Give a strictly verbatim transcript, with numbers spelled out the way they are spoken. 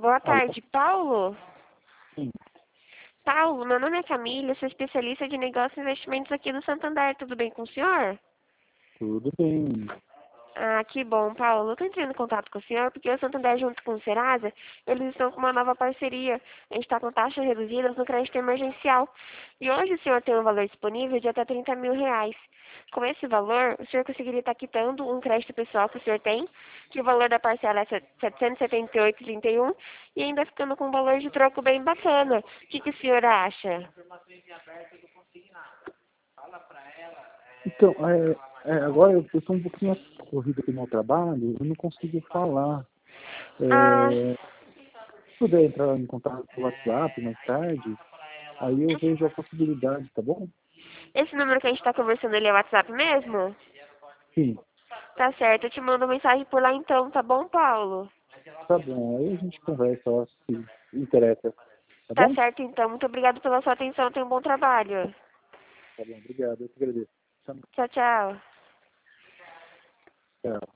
Boa Alô? tarde, Paulo? Sim, Paulo, meu nome é Camila, sou especialista de negócios e investimentos aqui do Santander. Tudo bem com o senhor? tudo bem. Ah, que bom, Paulo. Eu estou entrando em contato com o senhor porque o Santander, junto com o Serasa, eles estão com uma nova parceria. A gente está com taxas reduzidas no crédito emergencial. E hoje o senhor tem um valor disponível de até trinta mil reais. Com esse valor, o senhor conseguiria estar quitando um crédito pessoal que o senhor tem, que o valor da parcela é setecentos e setenta e oito vírgula trinta e um, e ainda ficando com um valor de troco bem bacana. O que, que o senhor acha? Então, é, é, agora eu estou um pouquinho corrido com o meu trabalho, eu não consigo falar. Ah, É, se puder entrar em contato pelo WhatsApp mais tarde, aí eu vejo a possibilidade, tá bom? esse número que a gente está conversando, ele é WhatsApp mesmo? Sim, Tá certo, eu te mando mensagem por lá então, tá bom, Paulo? tá bom. Aí a gente conversa, ó, se interessa, tá Tá bom? certo então, muito obrigado pela sua atenção, tenha um bom trabalho. Tá bom, obrigado, eu te agradeço. Tchau, tchau. Tchau.